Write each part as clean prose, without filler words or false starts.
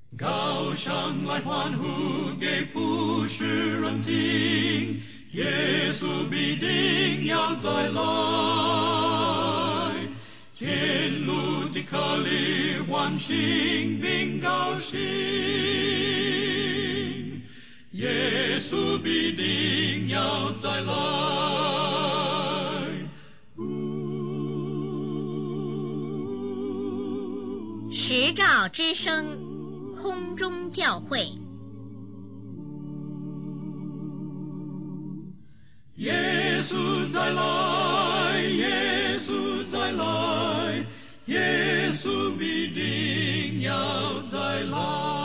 高声来欢呼给普世人听，耶稣必定要再来，天路的客旅欢欣并高兴，耶稣必定要再来。 时照之声，空中教会。 耶稣再来，耶稣再来，耶稣必定要再来。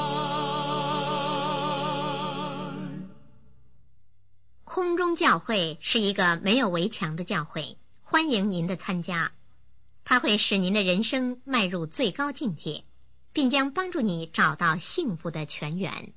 空中教会是一个没有围墙的教会，欢迎您的参加。它会使您的人生迈入最高境界，并将帮助你找到幸福的泉源。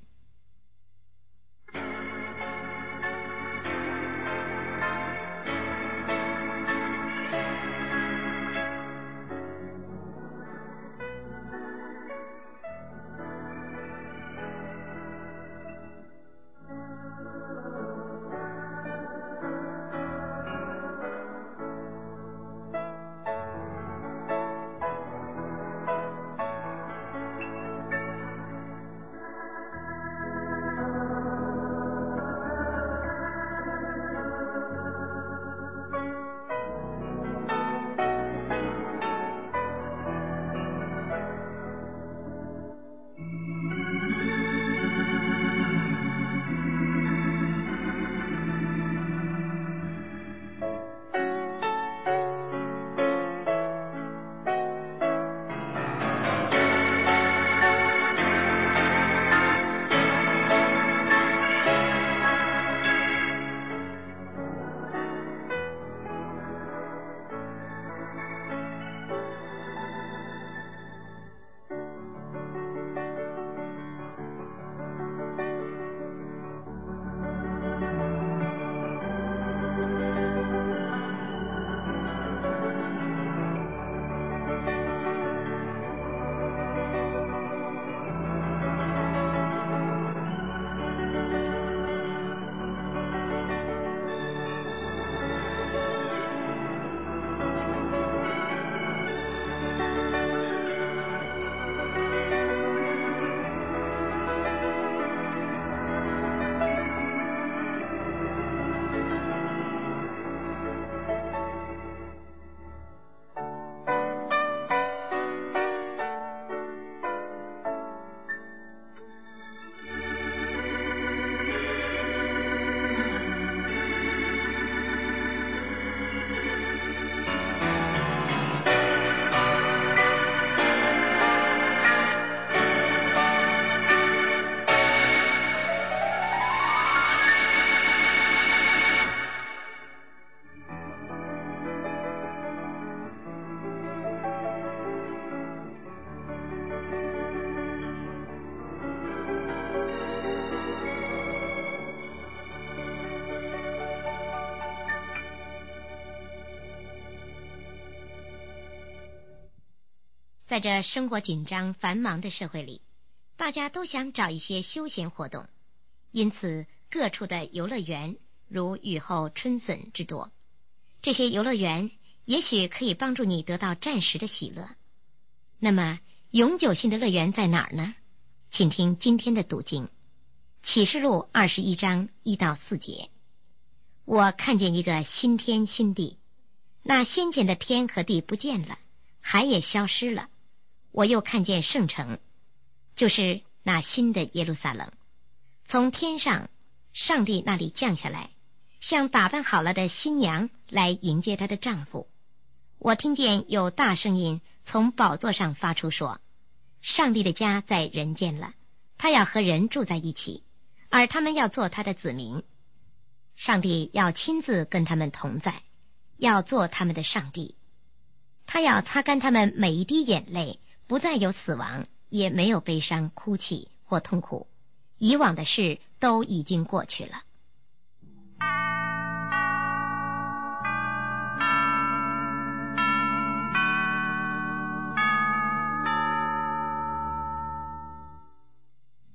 在这生活紧张繁忙的社会里，大家都想找一些休闲活动，因此各处的游乐园如雨后春笋之多。这些游乐园也许可以帮助你得到暂时的喜乐。那么永久性的乐园在哪儿呢？请听今天的读经，启示录21章1到4节。我看见一个新天新地，那先前的天和地不见了，海也消失了。我又看见圣城，就是那新的耶路撒冷，从天上上帝那里降下来，像打扮好了的新娘来迎接她的丈夫。我听见有大声音从宝座上发出说，上帝的家在人间了，他要和人住在一起，而他们要做他的子民。上帝要亲自跟他们同在，要做他们的上帝。他要擦干他们每一滴眼泪，不再有死亡，也没有悲伤、哭泣或痛苦，以往的事都已经过去了。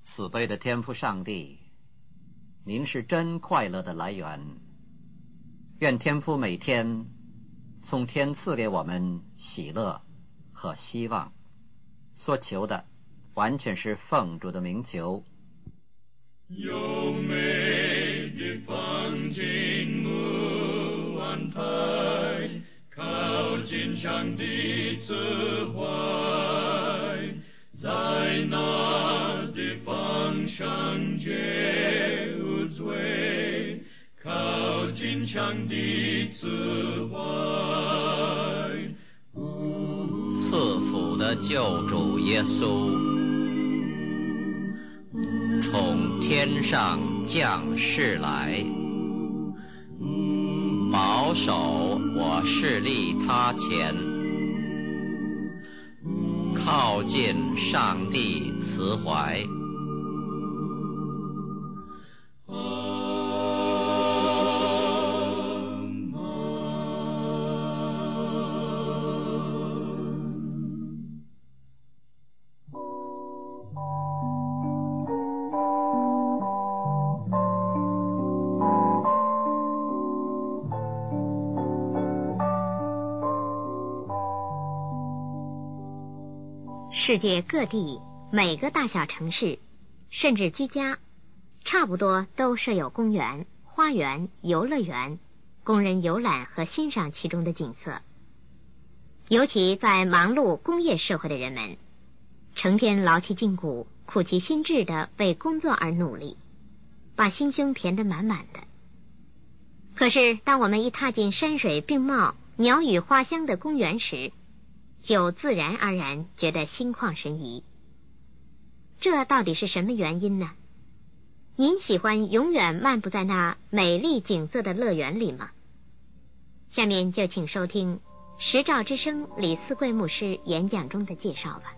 慈悲的天父上帝，您是真快乐的来源。愿天父每天从天赐给我们喜乐和希望，所求的完全是奉主的名求。 优美的风景木安排，靠近上帝慈怀，在那的方向皆无罪，靠近上帝慈怀。 赐福的救主耶稣，从天上降世来，保守我势力他前，靠近上帝慈怀。 世界各地每个大小城市，甚至居家，差不多都设有公园、花园、游乐园，供人游览和欣赏其中的景色。尤其在忙碌工业社会的人们，成天劳其筋骨、苦其心志地为工作而努力，把心胸填得满满的。可是当我们一踏进山水并茂、鸟语花香的公园时，就自然而然觉得心旷神怡。这到底是什么原因呢？您喜欢永远漫步在那美丽景色的乐园里吗？下面就请收听时照之声李思贵牧师演讲中的介绍吧。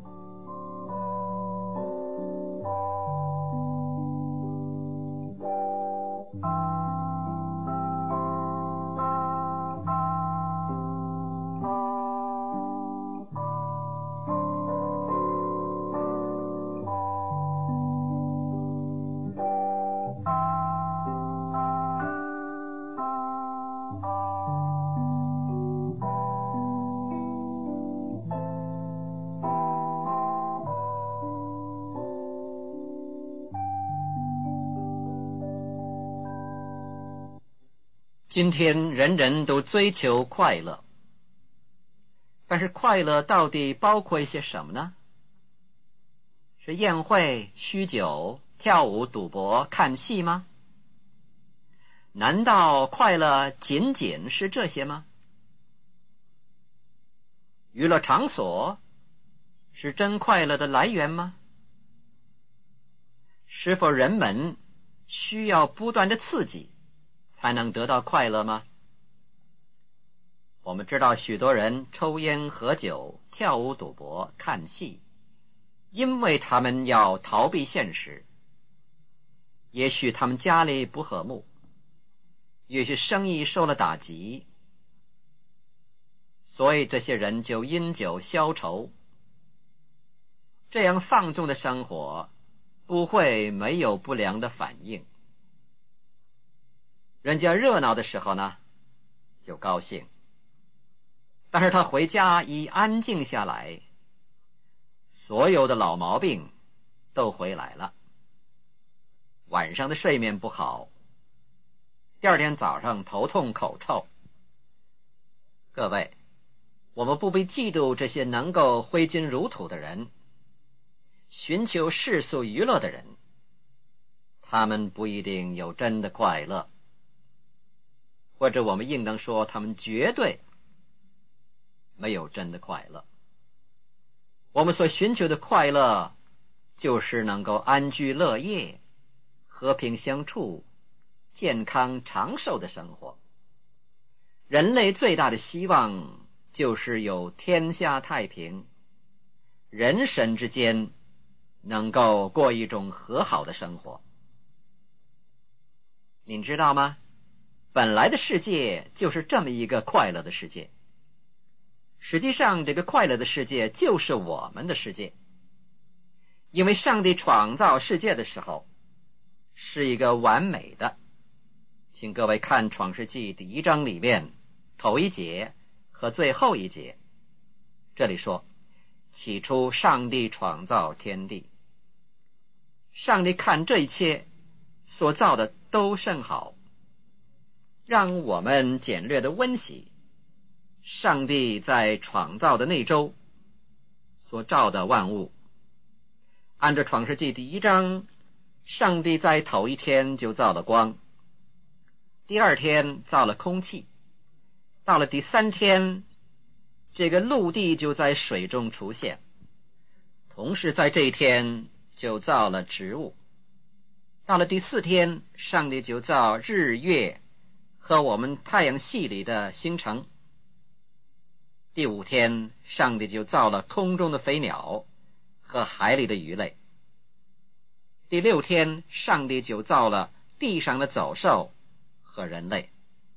今天人人都追求快乐，但是快乐到底包括一些什么呢？是宴会、酗酒、跳舞、赌博、看戏吗？难道快乐仅仅是这些吗？娱乐场所是真快乐的来源吗？是否人们需要不断的刺激才能得到快乐吗？我们知道许多人抽烟喝酒、跳舞赌博、看戏，因为他们要逃避现实。也许他们家里不和睦，也许生意受了打击，所以这些人就因酒消愁。这样放纵的生活不会没有不良的反应。人家热闹的时候呢，就高兴，但是他回家一安静下来，所有的老毛病都回来了。晚上的睡眠不好，第二天早上头痛口臭。各位，我们不必嫉妒这些能够挥金如土的人，寻求世俗娱乐的人，他们不一定有真的快乐，或者我们应当说他们绝对没有真的快乐。我们所寻求的快乐就是能够安居乐业、和平相处、健康长寿的生活。人类最大的希望就是有天下太平，人神之间能够过一种和好的生活。您知道吗？本来的世界就是这么一个快乐的世界。实际上这个快乐的世界就是我们的世界， 因为上帝创造世界的时候是一个完美的。请各位看创世纪第1章里面头一节和最后一节，这里说，起初上帝创造天地。上帝看这一切所造的都甚好。让我们简略的温习上帝在创造的那周所造的万物。按照创世纪第1章，上帝在头一天就造了光，第2天造了空气，到了第3天，这个陆地就在水中出现，同时在这一天就造了植物。到了第4天，上帝就造日月和我们太阳系里的星辰。第5天，上帝就造了空中的飞鸟和海里的鱼类。第6天，上帝就造了地上的走兽和人类。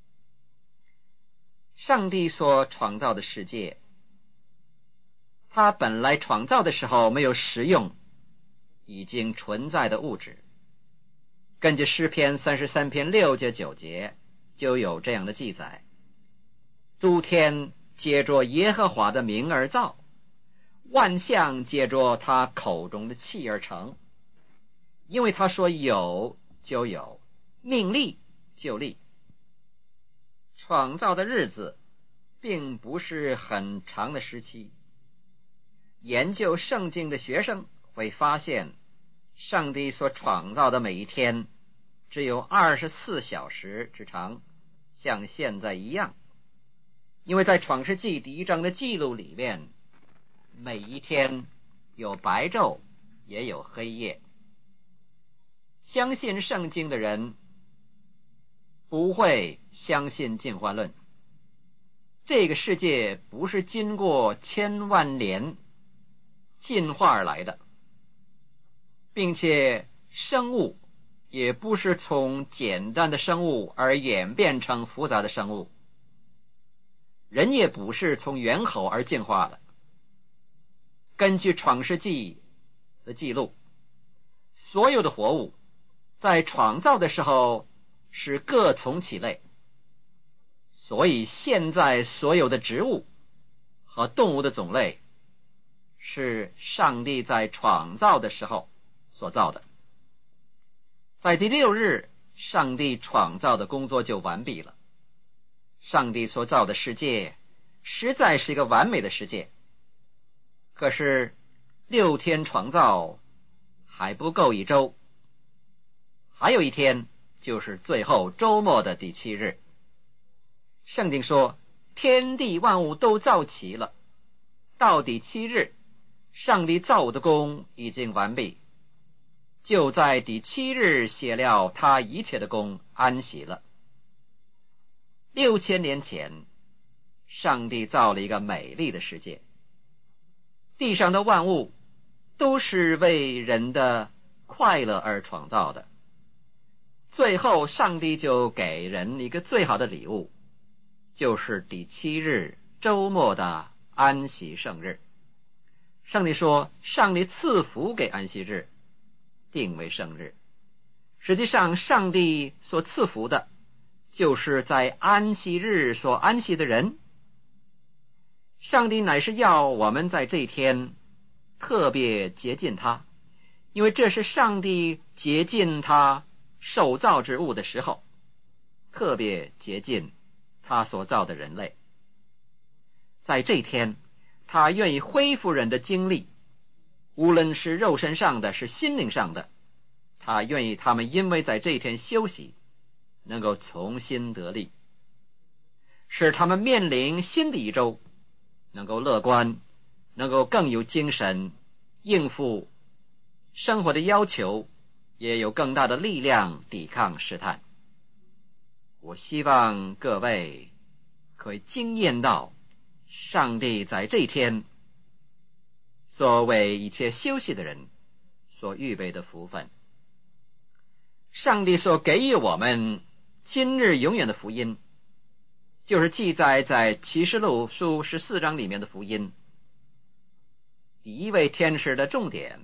上帝所创造的世界，他本来创造的时候没有食用已经存在的物质。根据诗篇33篇6节9节就有这样的记载，诸天借着耶和华的名而造，万象借着他口中的气而成。因为他说有就有，命立就立。创造的日子并不是很长的时期。研究圣经的学生会发现，上帝所创造的每一天只有24小时之长，像现在一样。因为在创世纪第1章的记录里面，每一天有白昼也有黑夜。相信圣经的人不会相信进化论。这个世界不是经过千万年进化而来的，并且生物也不是从简单的生物而演变成复杂的生物，人也不是从猿猴而进化的。根据创世纪的记录，所有的活物在创造的时候是各从其类，所以现在所有的植物和动物的种类是上帝在创造的时候所造的。在第6日，上帝创造的工作就完毕了。上帝所造的世界实在是一个完美的世界，可是6天创造还不够1周，还有1天就是最后周末的第7日。圣经说，天地万物都造齐了，到第7日，上帝造物的工已经完毕，就在第7日歇了他一切的工，安息了。6000年前，上帝造了一个美丽的世界，地上的万物都是为人的快乐而创造的。最后上帝就给人一个最好的礼物，就是第7日周末的安息圣日。上帝说，上帝赐福给安息日，定为圣日。实际上上帝所赐福的就是在安息日所安息的人。上帝乃是要我们在这一天特别接近他，因为这是上帝接近他受造之物的时候，特别接近他所造的人类。在这一天，他愿意恢复人的精力，无论是肉身上的是心灵上的，他愿意他们因为在这一天休息，能够重新得力，使他们面临新的一周能够乐观，能够更有精神应付生活的要求，也有更大的力量抵抗试探。我希望各位可以经验到上帝在这一天所为一切休息的人所预备的福分。上帝所给予我们今日永远的福音，就是记载在启示录书14章里面的福音。第一位天使的重点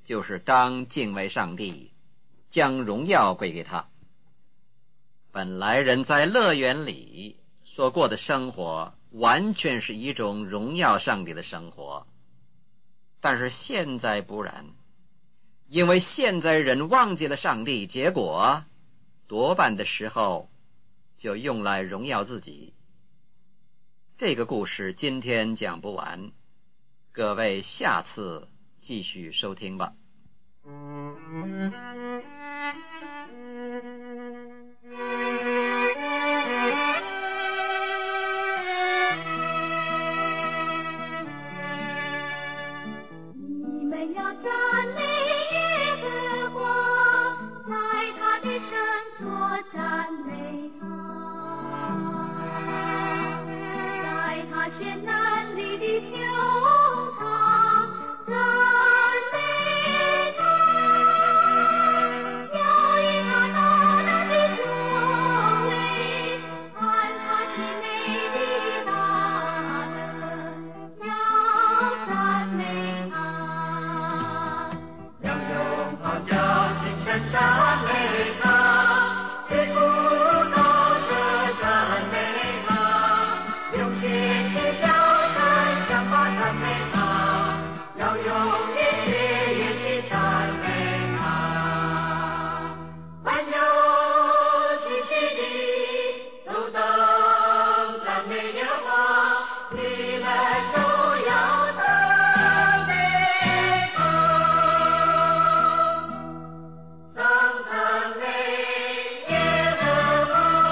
就是当敬畏上帝，将荣耀归给他。本来人在乐园里所过的生活完全是一种荣耀上帝的生活，但是现在不然，因为现在人忘记了上帝，结果多半的时候就用来荣耀自己。这个故事今天讲不完，各位下次继续收听吧。 你们要赞美耶和华，在他的圣所赞美他，在他显能力的穹苍赞美他，要以他大能的作为，按他极美的大能，要赞美他。 要用号角精神赞美他，击鼓高歌赞美他，用心去小声响把赞美他，要用一切乐器赞美他。万有气息的都当赞美耶和华，你们都要赞美他。当赞美耶和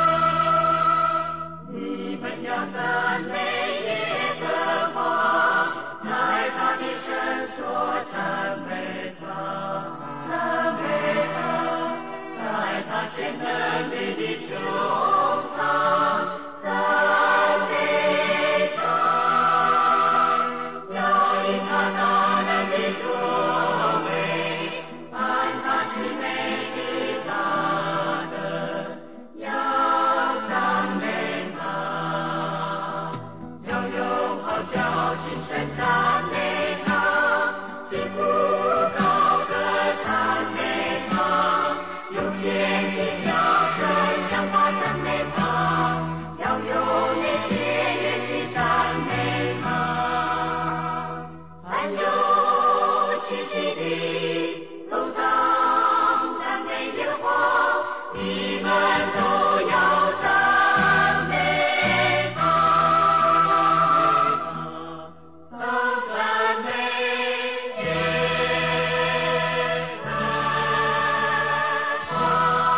华，你们要赞美耶和华，在他的圣所赞美他，赞美他，在他显能力的穹苍赞美他，要以他大能的作为，按他极美的大能，要赞美他，要用号角精神赞美他，击鼓高歌赞美他，用弦琴小声响把赞美他，要用一切乐器赞美他。凡有气息的都当赞美耶和华，你们都要赞美他，当赞美耶和华。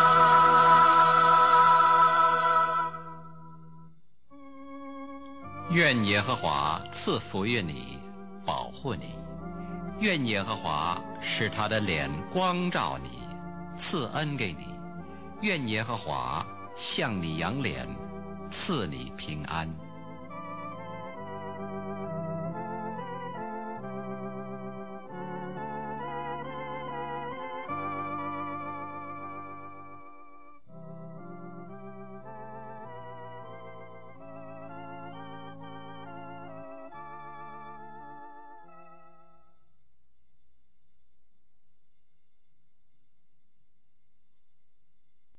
愿耶和华赐福于你，保护你；愿耶和华使他的脸光照你，赐恩给你；愿耶和华向你扬脸，赐你平安。